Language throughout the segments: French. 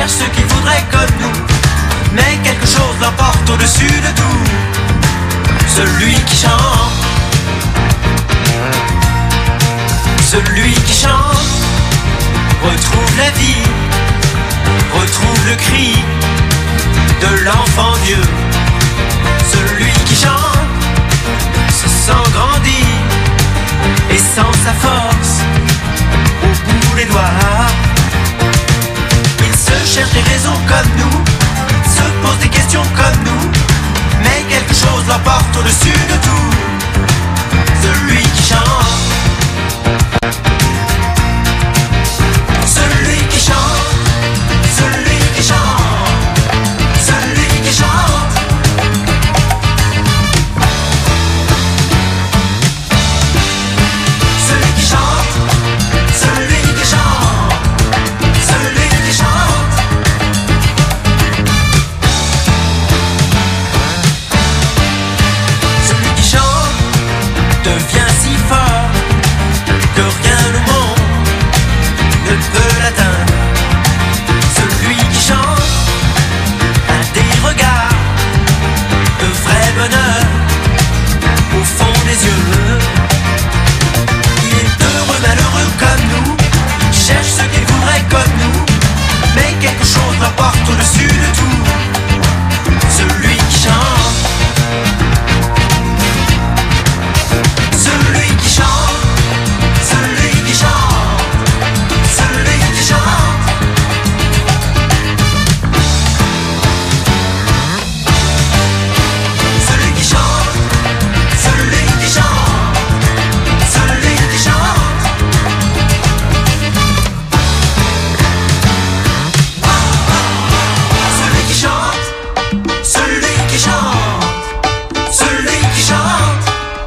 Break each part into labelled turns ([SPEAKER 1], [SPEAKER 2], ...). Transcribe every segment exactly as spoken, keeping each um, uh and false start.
[SPEAKER 1] cherchent ceux qui voudraient comme nous, mais quelque chose l'emporte au-dessus de tout. Celui qui chante, celui qui chante, retrouve la vie, retrouve le cri de l'enfant Dieu. Celui qui chante se sent grandir et sent sa force au bout des doigts. Il se cherche des raisons comme nous, se pose des questions comme nous, mais quelque chose l'emporte au-dessus de tout. Celui qui chante, celui qui chante, celui qui chante, celui qui chante. Celui qui chante, celui qui chante, celui qui chante. Celui qui chante devient si fort que rien au monde ne peut l'atteindre. Celui qui chante a des regards de vrai bonheur au fond des yeux. Il est heureux, malheureux comme nous, cherche ce qu'il voudrait comme nous, mais quelque chose l'emporte au-dessus de tout. Celui qui chante, celui qui chante, celui qui chante, celui qui chante. Celui qui chante, celui qui chante, celui qui chante. Celui qui chante, celui qui chante, celui qui chante.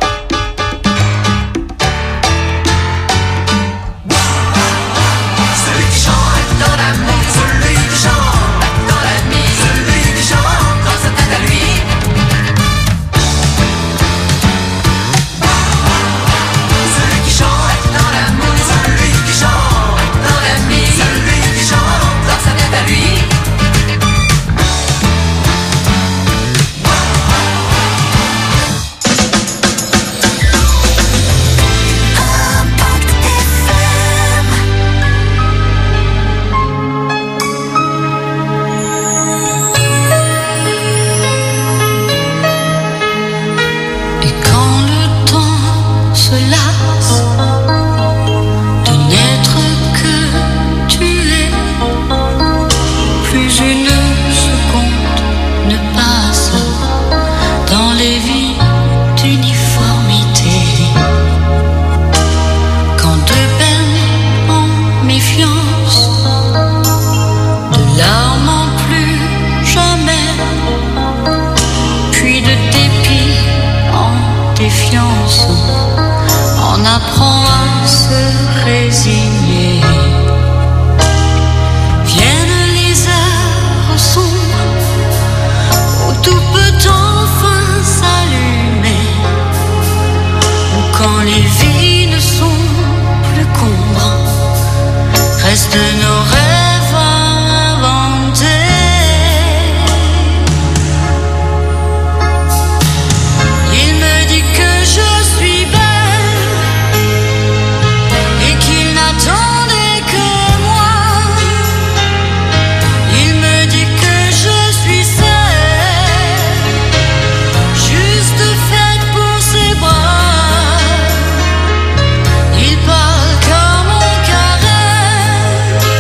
[SPEAKER 1] Celui qui chante dans l'amour, celui qui chante dans la nuit, celui qui chante dans sa tête à lui. Celui qui chante dans l'amour, celui qui chante dans la nuit, celui qui chante dans sa tête à lui.
[SPEAKER 2] Et quand le temps se lasse de n'être que tu es, plus une seconde ne passe dans les vies d'uniformité. Quand de peine en méfiance, de larmes en plus jamais, puis de dépit en défiance, on apprend à se résigner. Viennent les heures sombres où tout peut enfin s'allumer, ou quand les vies ne sont plus combres, restent nos rêves inventés. Il me dit que je suis belle et qu'il n'attendait que moi. Il me dit que je suis seule, juste faite pour ses bras. Il parle comme mon carême,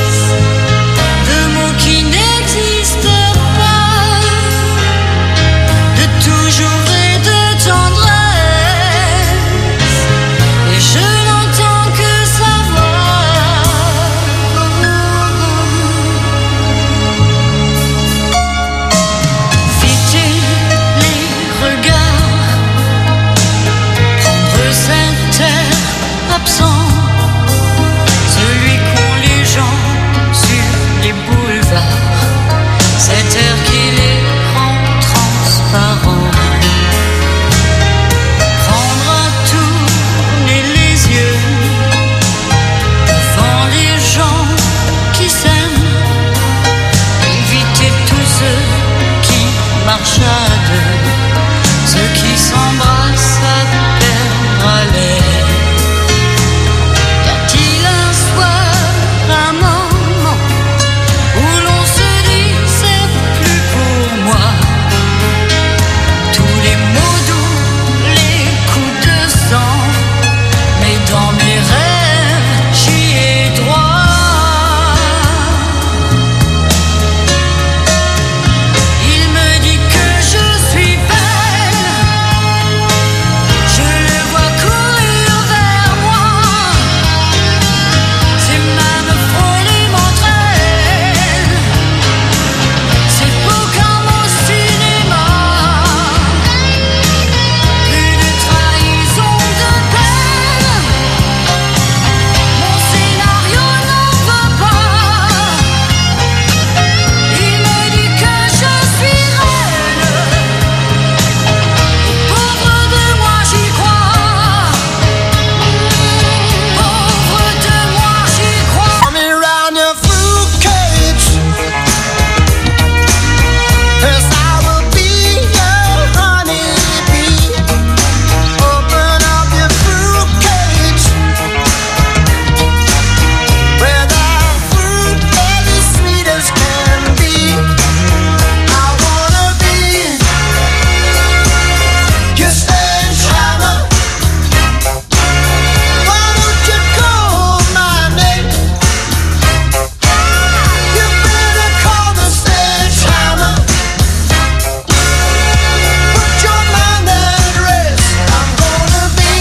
[SPEAKER 2] ceux qui s'embrassent à perdre haleine. Y a-t-il un soir, un moment où l'on se dit c'est plus pour moi? Tous les mots doux, les coups de sang, mais dans mes rêves j'y ai droit. Il me dit que je suis belle, je le vois courir vers moi. Ses mains me frôlent et m'entraînent. C'est beau comme au cinéma. Plus de trahison, de peine. Mon scénario n'en veut pas. Il me dit que je suis reine. Pauvre de moi, j'y crois. Pauvre de moi, j'y crois.
[SPEAKER 3] Come around your fruit cage, 'cause I will be your honeybee. Open up your fruit cage, where the fruit is as sweet as can be. I wanna be your sledgehammer. Why don't you call my name? You better call the sledgehammer. Put your mind at rest. I'm gonna be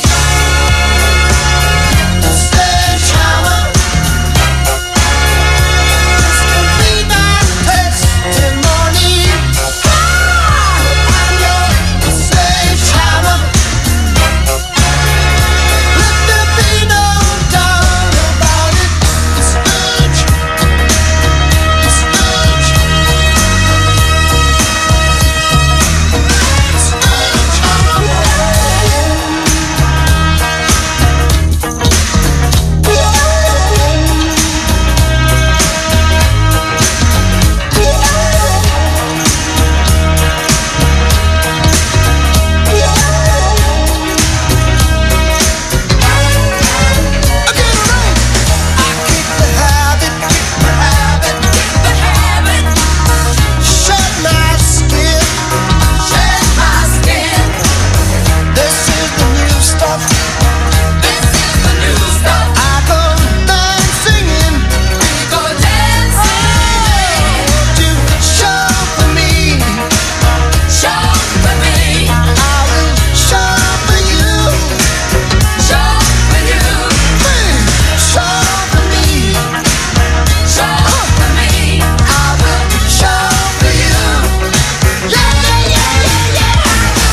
[SPEAKER 3] the sledgehammer. This could be my testimony. I'm your sledgehammer. Let there be no doubt about it. Sledge, sledge, shed my skin. This is the new stuff. I go dancing in to show for me. I will show for you. Show for me. I will show for you. Yeah, yeah, yeah, yeah, yeah.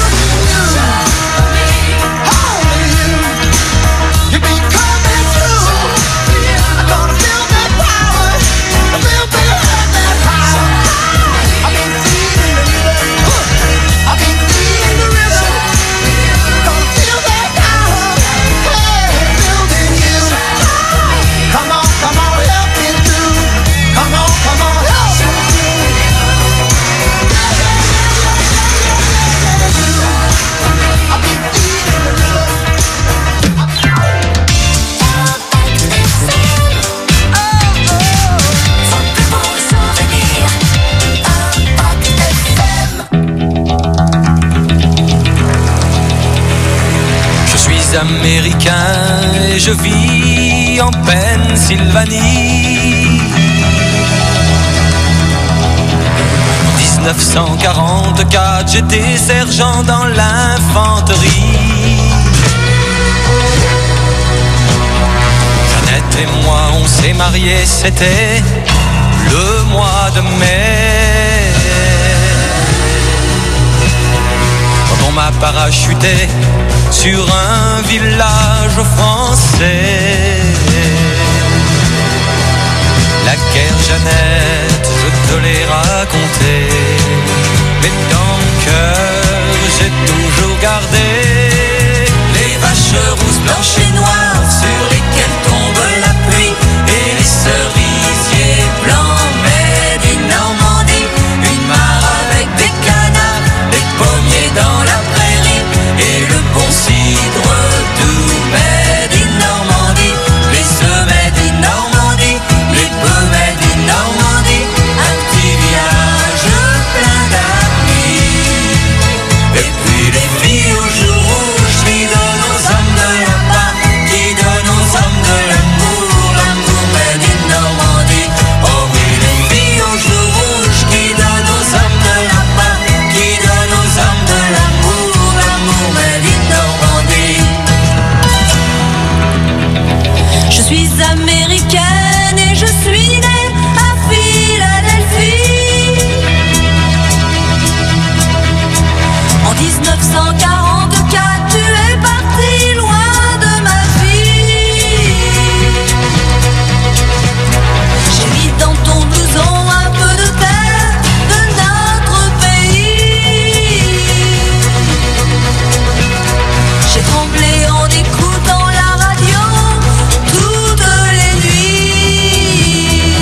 [SPEAKER 3] Only you. You be coming through. I'm gonna feel that power. I feel that power. I've been feeling the rhythm. I've been feeling the rhythm. Gonna feel that power. Hey, building you. Come on, come on, help me through. Come on, come on, help me through. I've been feeling the rhythm.
[SPEAKER 1] Je suis américain et je vis en Pennsylvanie. En dix-neuf cent quarante-quatre, j'étais sergent dans l'infanterie. Jeannette et moi, on s'est mariés, c'était le mois de mai. Quand on m'a parachuté sur un village français. La guerre, Jeannette, je te l'ai raconté, mais dans mon cœur, j'ai toujours gardé les vaches rousses, blanches et noires sur lesquelles tombe la pluie et les cerisiers blancs, mais du Normandie, une mare avec des canards, des
[SPEAKER 2] dix-neuf cent quarante-quatre, tu es parti loin de ma vie. J'ai mis dans ton blouson un peu de terre de notre pays. J'ai tremblé en écoutant la radio toutes les nuits.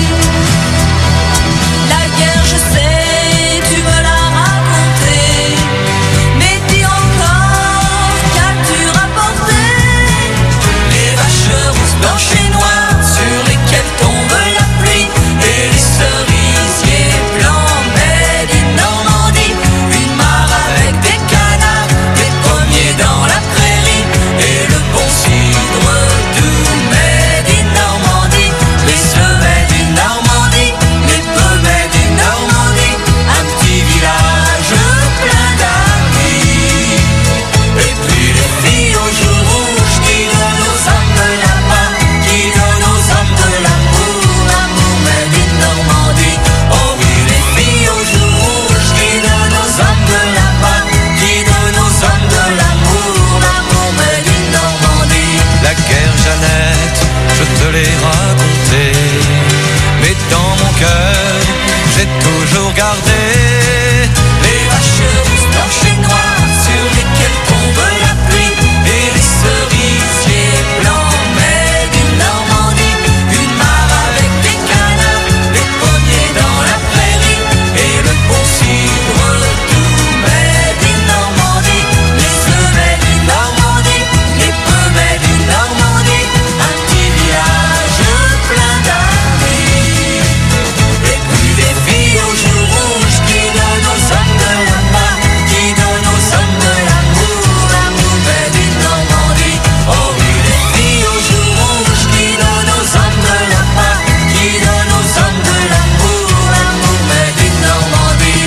[SPEAKER 2] La guerre, je sais, tu me l'as raconté, mais dis encore, qu'as-tu rapporté? Les vaches rousses, blanches et noires, sur lesquelles tombe la pluie, et les cerisiers blancs, made in Normandie. Une mare avec des canards, des pommiers dans la prairie, et le bon cidre doux, made in Normandie. Les semets du Normandie, les pommes du Normandie, un petit village plein d'amis. Et puis les filles aux joues rouges qui donnent aux hommes de la main, qui donnent aux hommes de l'amour, l'amour made in Normandie. Oh oui, les filles aux joues rouges qui donnent aux hommes de la main, qui donnent aux hommes de l'amour, l'amour made in Normandie.
[SPEAKER 1] La guerre, Jeannette, je te l'ai racontée, mais dans mon cœur, j'ai toujours gardé
[SPEAKER 2] Les vaches rousses, blanches et noires, sur lesquelles tombe la pluie, et les cerisiers blancs, made in Normandie. Une mare avec des canards, des pommiers dans la prairie, et le bon cidre doux, made in Normandie. Les semets du Normandie, les pommes du Normandie, un petit village plein d'amis. Et puis les filles aux joues rouges qui donnent aux hommes de la main, qui donnent aux hommes de l'amour, l'amour made in Normandie. Oh oui, les filles aux joues rouges qui donnent aux hommes de la main, qui donnent aux hommes de l'amour, l'amour made in Normandie.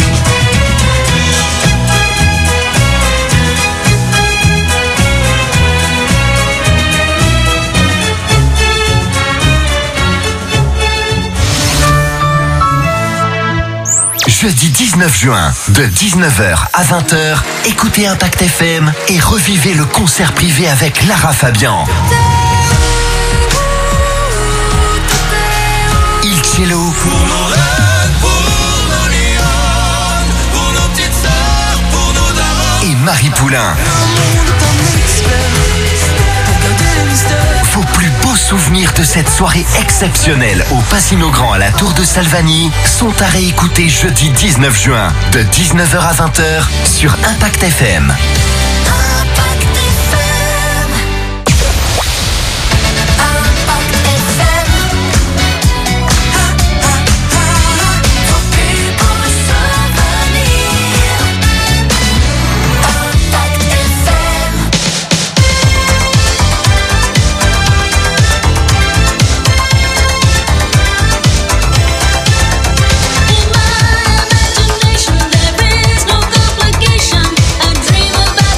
[SPEAKER 4] Jeudi dix-neuf juin, de dix-neuf heures à vingt heures, écoutez Impact F M et revivez le concert privé avec Lara Fabian. Il Cielo
[SPEAKER 1] Pour nos rêves, pour nos lions, pour nos petites sœurs, pour nos darons.
[SPEAKER 4] et Marie Poulain. Vos plus beaux souvenirs de cette soirée exceptionnelle au Pasino Grand à la Tour de Salvani sont à réécouter jeudi dix-neuf juin de dix-neuf heures à vingt heures sur Impact F M.
[SPEAKER 2] In my imagination there is no complication. I dream about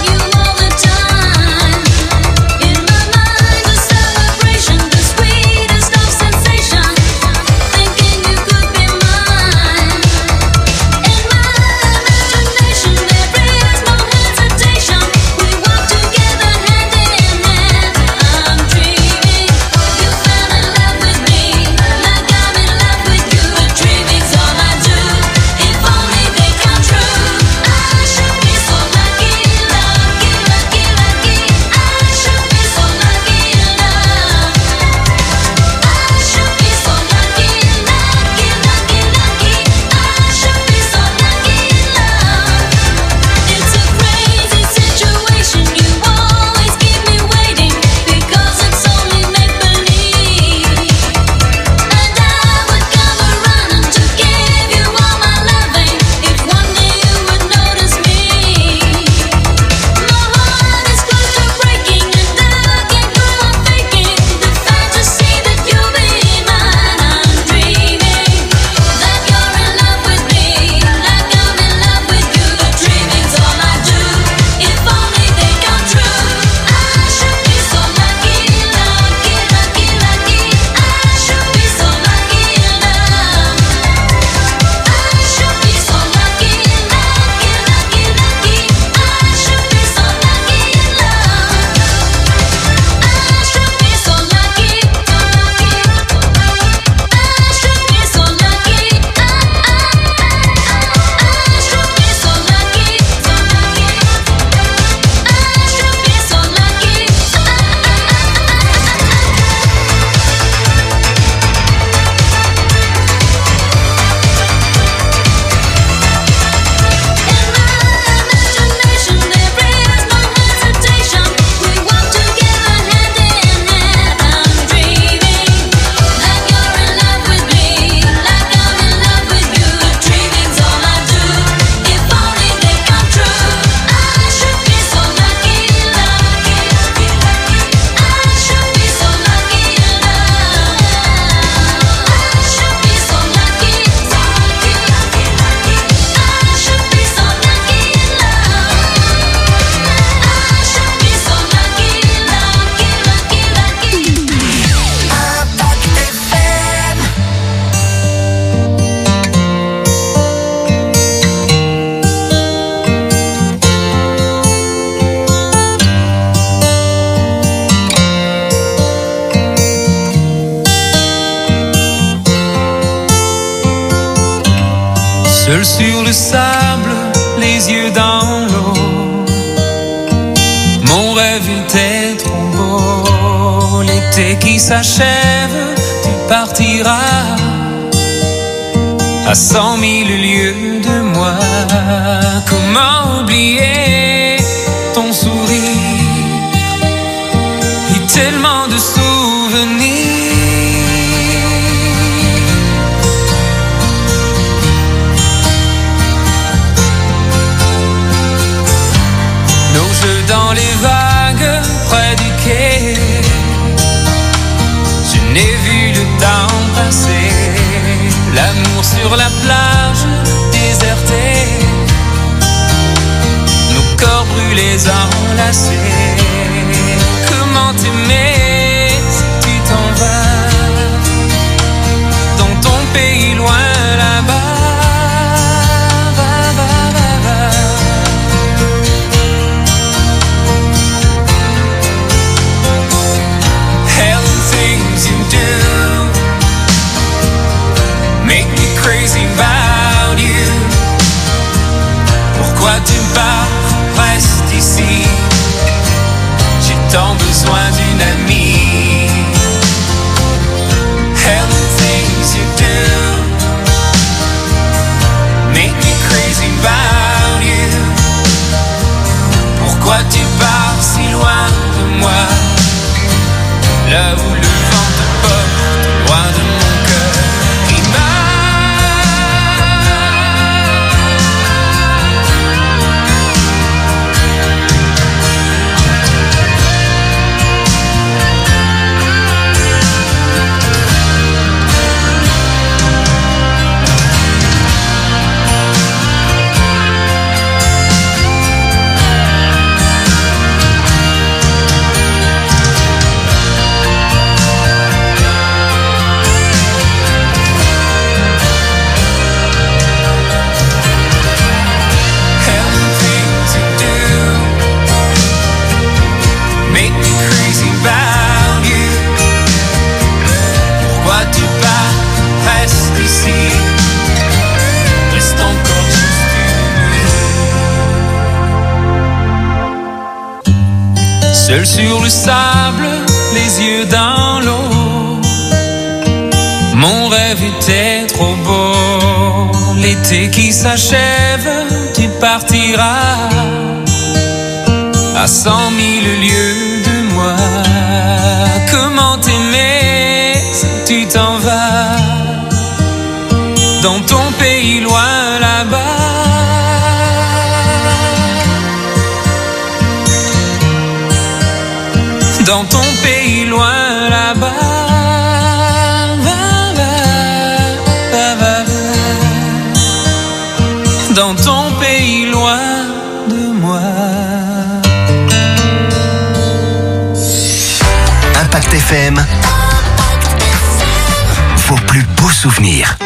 [SPEAKER 5] Seul sur le sable, les yeux dans l'eau. Mon rêve était trop beau. L'été qui s'achève, tu partiras à cent mille lieues de moi. Comment oublier ton sourire et tellement de souvenirs. Nos jeux dans les vagues près du quai, je n'ai vu le temps passer. L'amour sur la plage désertée, nos corps brûlés enlacés. Comment t'aimer si tu t'en vas dans ton pays loin là-bas. Va, va, va, va. Hell and things you do make me crazy about you. Pourquoi tu pars, reste ici. J'ai tant besoin d'une amie. Hell and things you do make me crazy about you. Pourquoi tu pars si loin de moi, là où le vent te porte, loin de mon cœur qui bat. Seul sur le sable, les yeux dans l'eau. Mon rêve était trop beau. L'été qui s'achève, tu partiras à cent mille lieues de moi. Comment t'aimer si tu t'en vas dans ton pays loin là-bas. Dans ton pays loin là-bas. Va, va, va, va, va. Dans ton pays loin de moi.
[SPEAKER 4] Impact F M. Vos plus beaux souvenirs.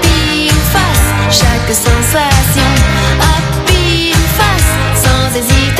[SPEAKER 6] Sensation à pile face, sans hésiter.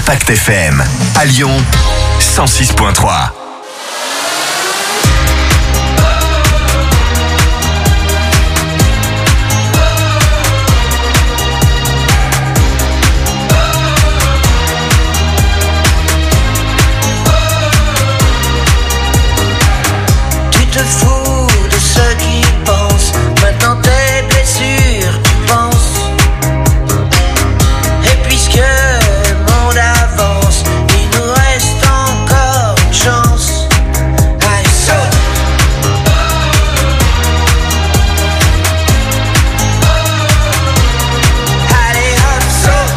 [SPEAKER 4] Impact F M. À Lyon, cent six virgule trois.
[SPEAKER 6] Tu te fous de ceux qui pensent, maintenant tes blessures, tu penses. Et puisque le monde avance, il nous reste encore une chance. Allez, saute! Allez, hop, saute!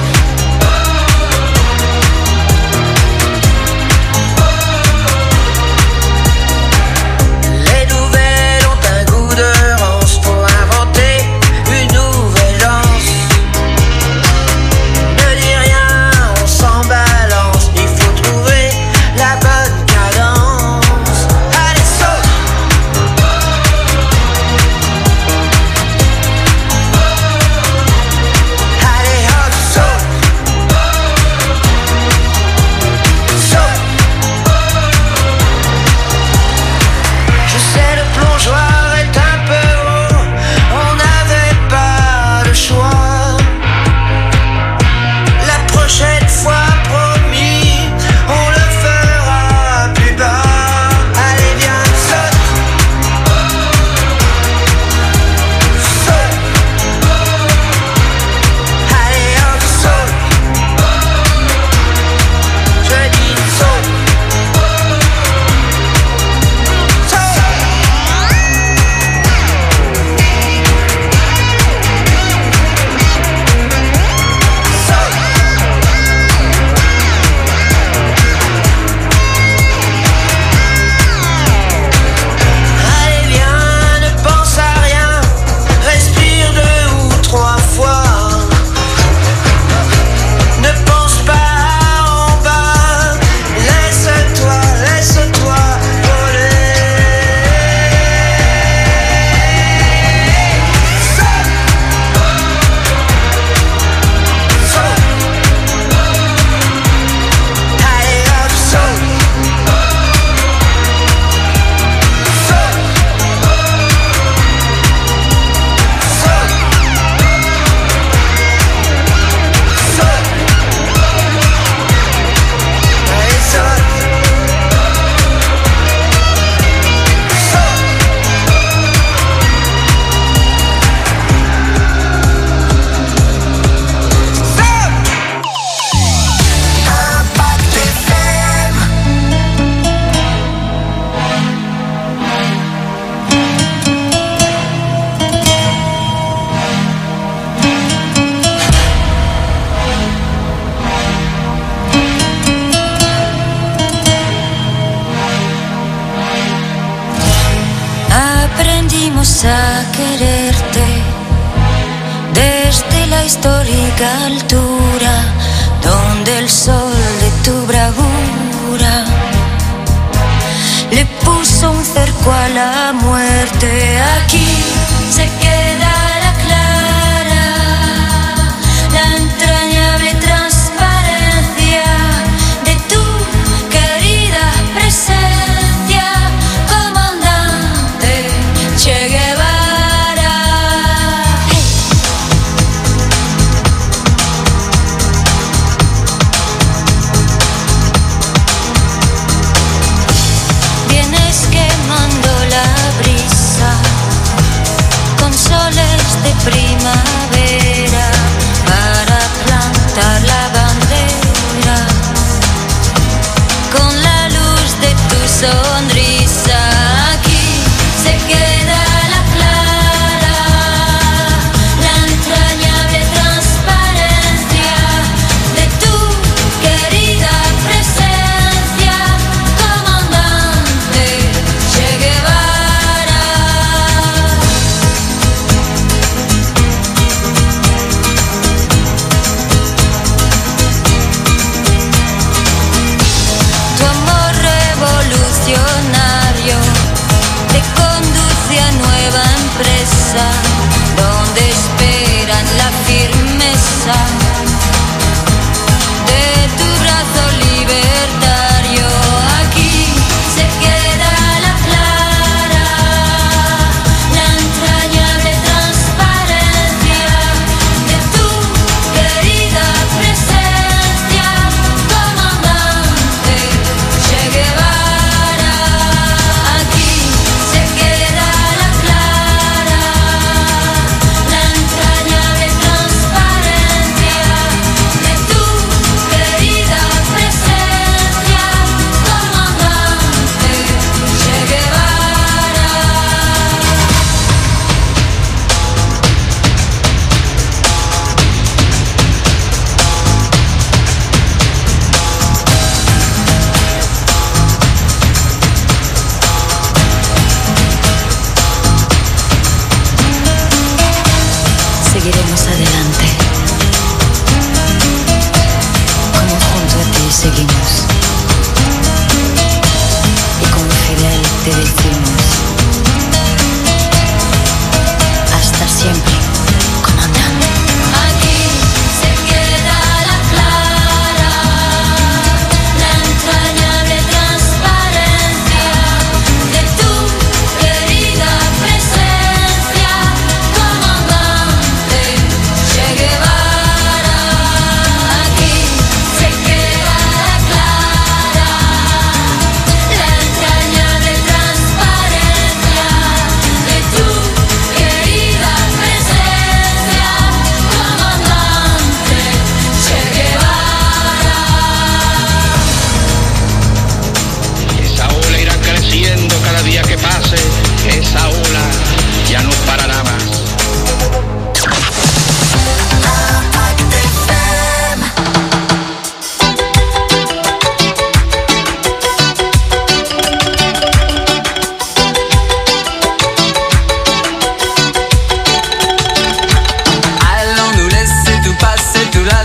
[SPEAKER 6] Les nouvelles ont un goût de rance pour inventer une nouvelle danse. Ne dis rien, on s'en balance, il faut trouver la bonne cadence. Allez, saute! Allez, hop, saute! Saute! Je sais, le plongeoir est un peu haut, on n'avait pas le choix. La prochaine fois, promis, on le fera plus bas. Allez, viens, saute! Saute! Allez, hop, saute! Je dis saute! Saute! Allez, viens, ne pense à rien, respire deux ou trois fois. Ne pense pas en bas, laisse-toi, laisse-toi voler. Saute! Saute! Allez, hop, saute! Saute! Saute! Saute! Allez, saute! Saute! Saute! Impact F M.
[SPEAKER 2] Aprendimos a quererte desde la histórica altura donde el sol de tu bravura le puso un cerco a la muerte. Aquí se quedará clara la entrañable transparencia de tu querida presencia, comandante Che Guevara. Vienes quemando la brisa con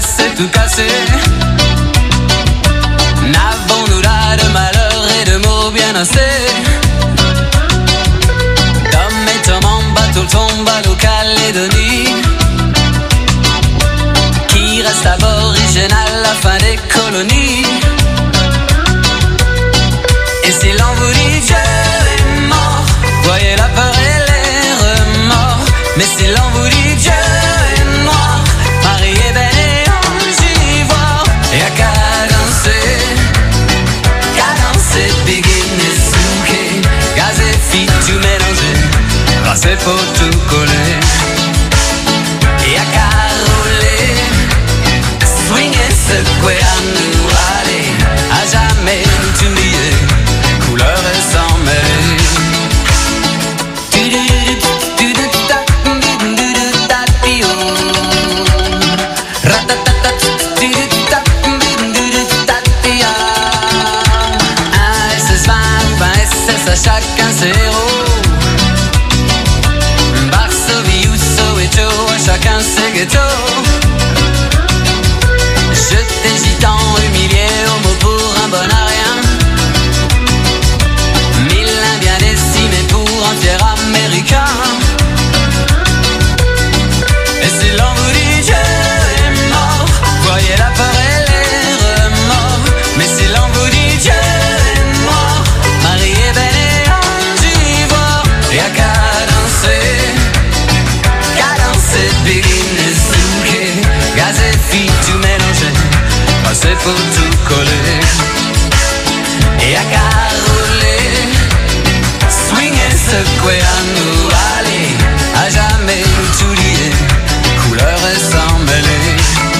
[SPEAKER 5] cassé, tout cassé. N'avons-nous là de malheur et de mots bien assez? Tom et Tom en bateau tombent à l'O-Calédonie, qui reste aborigène à la fin des colonies. Et si l'on vous dit Dieu est mort, voyez la peur et les remords. Mais si l'on vous dit Dieu est noir, Marie est belle et ange ivoire. Et à cadencer, cadencer, begin et souquer, gaz et fit tout mélanger, passer pour tout coller. Et à caroler, swinger, secouer, à nous aller, à jamais nous oublier, couleur et sans mêler. Chacun ses héros, Varsovie ou Soweto, chacun ses ghettos. Jeté gitan, humilié, homo pour un bon à rien. Mille indiens décimés pour un fier américain. Et si l'on vous dit Dieu est mort, voyez la peur et les remords. Mais si l'on vous dit Dieu est mort, Marie est belle. Et à cadencer, cadencer, begin et souquer, gaz et fit tout mélanger, passer pour tout coller. Et à caroler, swinger, secouer, à nous aller, à jamais nous oublier, couleur et sans mêler.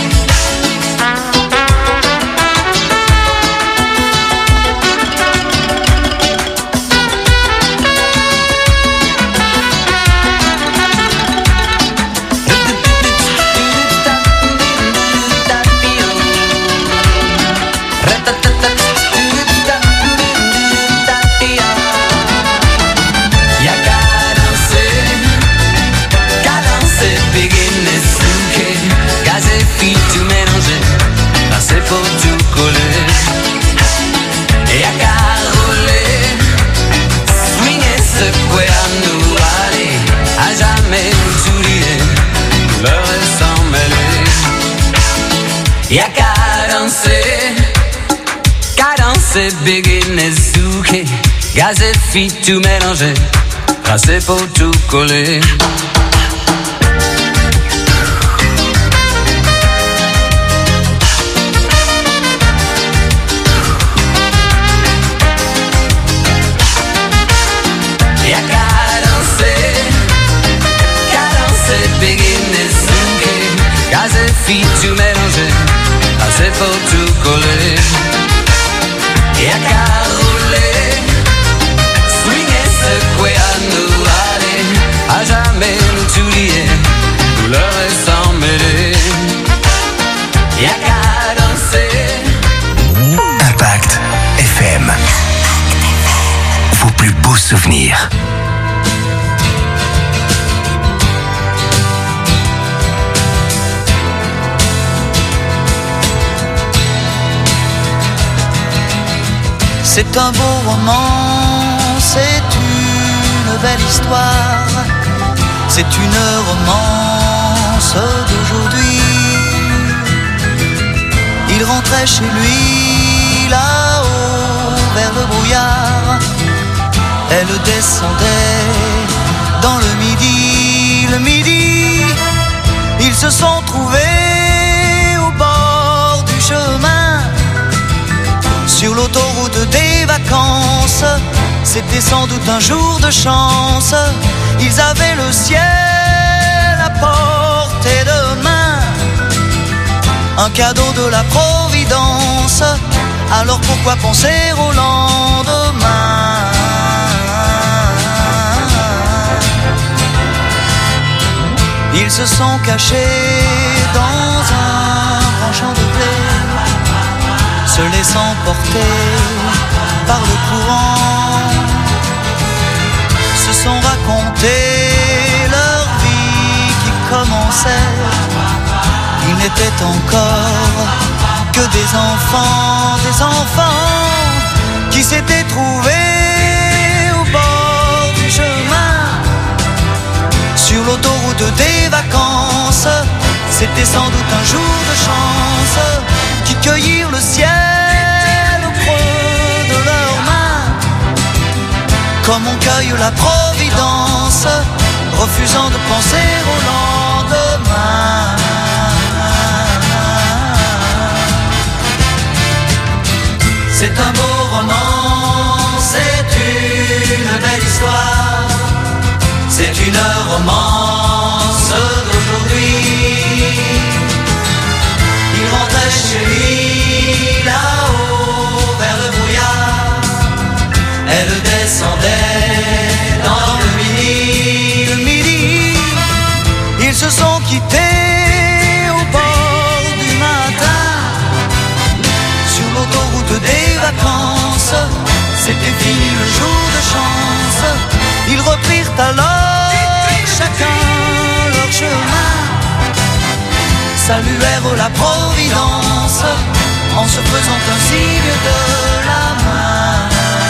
[SPEAKER 5] Pour tout coller. Et à caroler, swinger, secouer, à nous aller, à jamais nous oublier, couleur et sans mêler. Et à cadencer, cadencer, begin et souquer, gaz et fit tout mélanger, passer pour tout coller. Et à cadencer, cadencer, begin et souquer, gaz et fit tout mélanger, passer pour tout coller. Et à caroler, swinger, secouer, à nous aller, à jamais nous oublier, couleur et sans mêler. Et à cadencer.
[SPEAKER 4] Impact F M. Vos plus beaux souvenirs.
[SPEAKER 6] C'est un beau roman, c'est une belle histoire, c'est une romance d'aujourd'hui. Il rentrait chez lui là-haut vers le brouillard, elle descendait dans le midi, le midi. Ils se sont trouvés au bord du chemin, sur l'autoroute des vacances. C'était sans doute un jour de chance, ils avaient le ciel à portée de main, un cadeau de la Providence. Alors pourquoi penser au lendemain? Ils se sont cachés dans un grand champ de blé, se laissant porter par le courant, se sont raconté leur vie qui commençait. Ils
[SPEAKER 7] n'étaient encore que des enfants, des enfants qui s'étaient trouvés au bord du chemin. Sur l'autoroute des vacances, c'était sans doute un jour de chance qui cueillirent le ciel au creux de leurs mains. Comme on cueille la providence, refusant de penser au lendemain. C'est un beau roman, c'est une belle histoire, c'est une romance d'aujourd'hui. Il rentrait chez lui là-haut vers le brouillard, elle descendait dans le midi. Le midi, ils se sont quittés au bord du matin. Sur l'autoroute des vacances, c'était fini le jour de chance. Ils reprirent alors chacun leur chemin, saluèrent la providence en se faisant un signe de la main.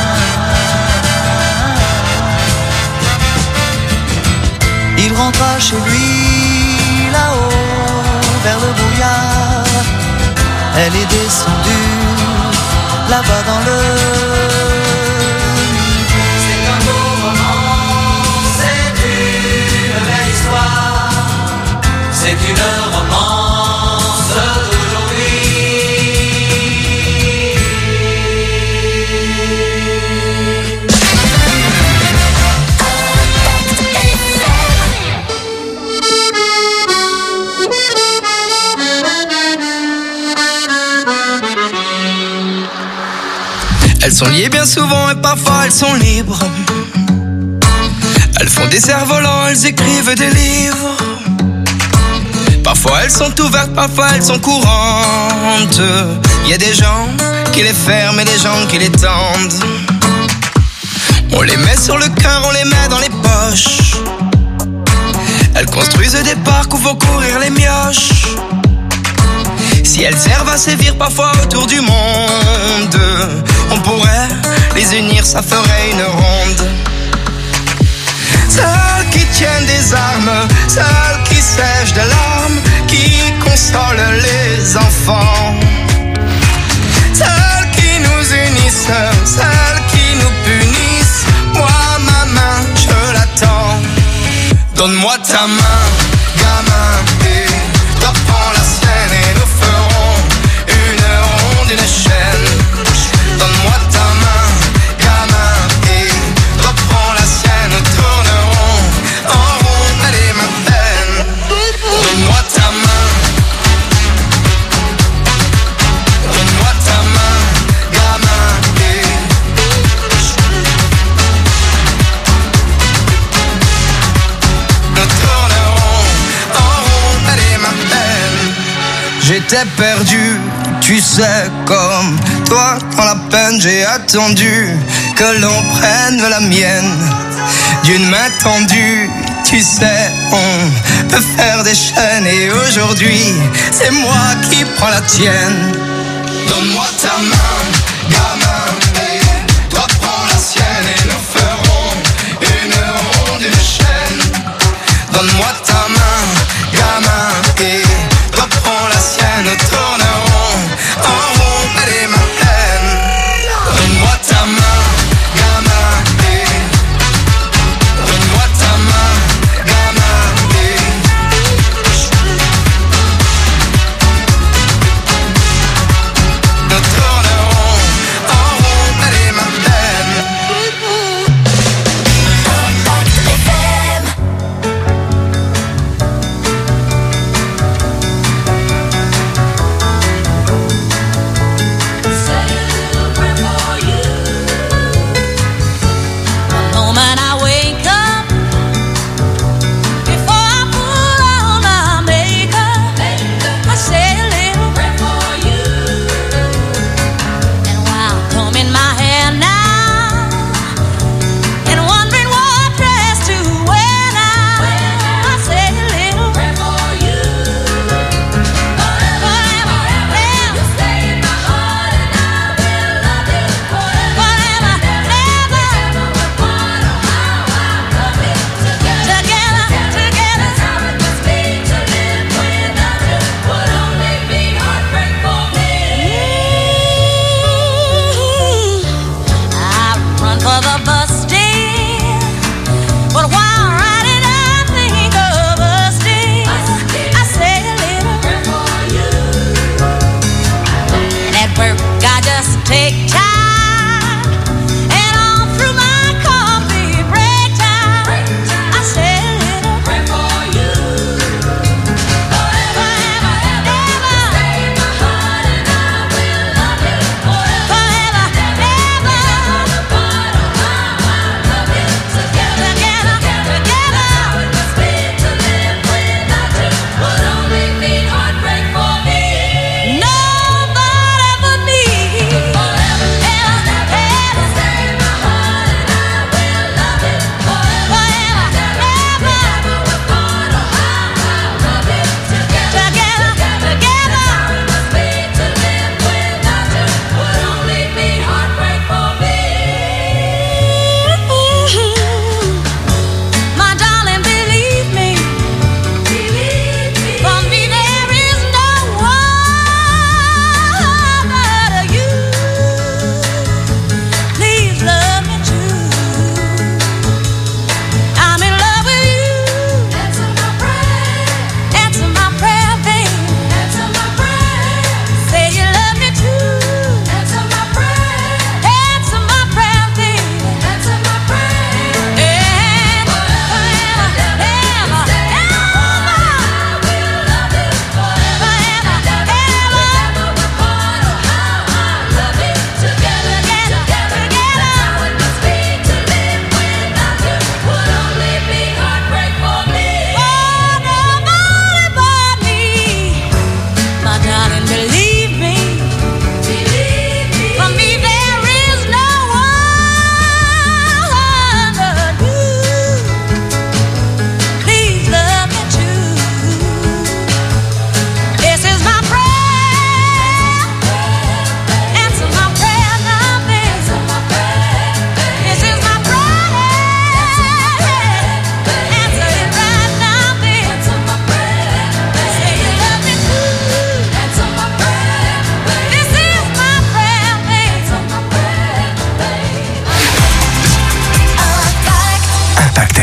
[SPEAKER 7] Il rentra chez lui là-haut vers le brouillard. Elle est descendue là-bas dans le midi. C'est un beau roman, c'est une belle histoire, c'est une romance d'aujourd'hui.
[SPEAKER 8] Elles sont liées bien souvent et parfois elles sont libres. Elles font des cerfs-volants, elles écrivent des livres. Parfois elles sont ouvertes, parfois elles sont courantes. Il y a des gens qui les ferment et des gens qui les tendent. On les met sur le cœur, on les met dans les poches. Elles construisent des parcs où vont courir les mioches. Si elles servent à sévir parfois autour du monde, on pourrait les unir, ça ferait une ronde. Celles qui tiennent des armes, celles qui sèchent de larmes, qui consolent les enfants. Celles qui nous unissent, celles qui nous punissent. Moi, ma main, je l'attends. Donne-moi ta main, gamin, et toi prends la sienne et nous ferons une ronde, une chaîne. Donne-moi ta main, gamin, et toi prends la sienne, tournerons en rond, elle est ma peine. Donne-moi ta main, donne-moi ta main, gamin, et nous tournerons en rond, elle est ma peine. J'étais perdu, tu sais, comme toi, dans la peine, j'ai attendu que l'on prenne la mienne d'une main tendue. Tu sais, on peut faire des chaînes et aujourd'hui, c'est moi qui prends la tienne. Donne-moi ta main, gamin, et toi prends la sienne et nous ferons une ronde, une chaîne. Donne-moi ta main, gamin, et toi prends la sienne, nous tournerons en rond, elle est ma peine. Donne-moi ta main, gamin, et donne-moi ta main, gamin, et nous tournerons en rond, elle est ma peine.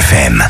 [SPEAKER 4] F M.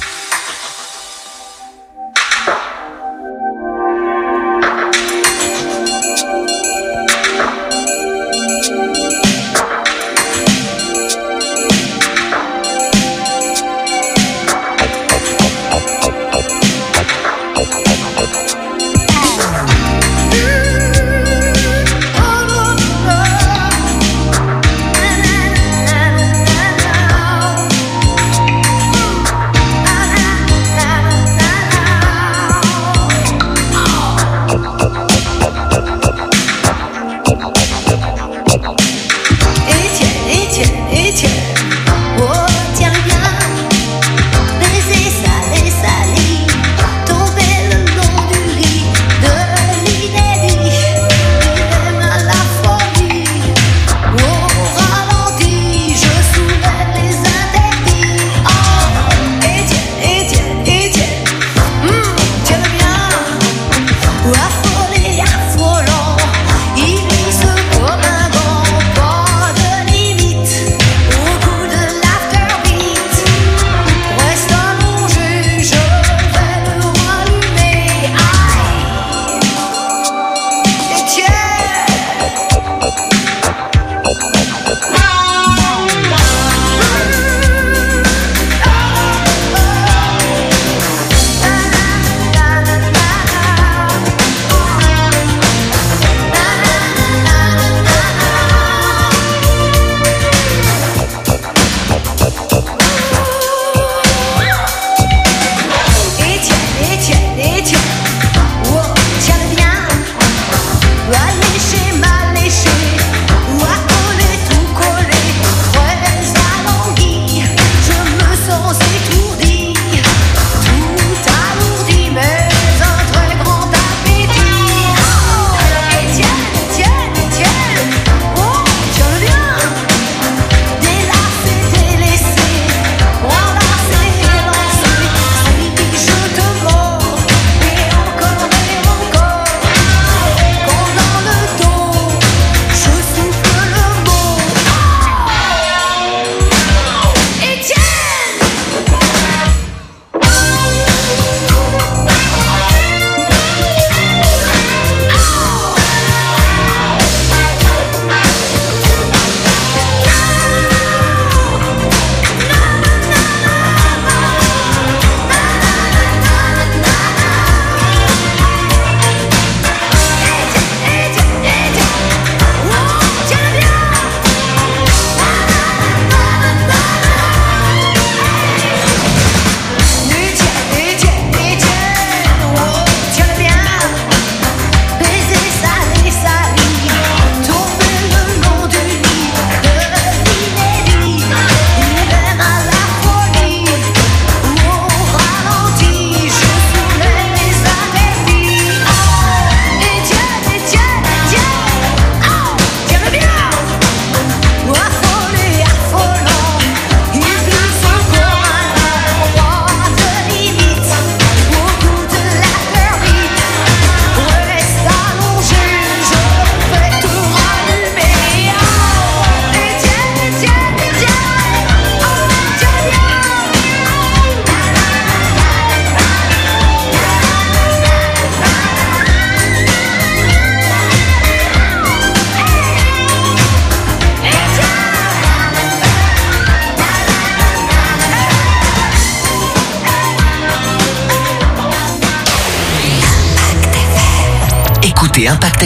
[SPEAKER 4] Impact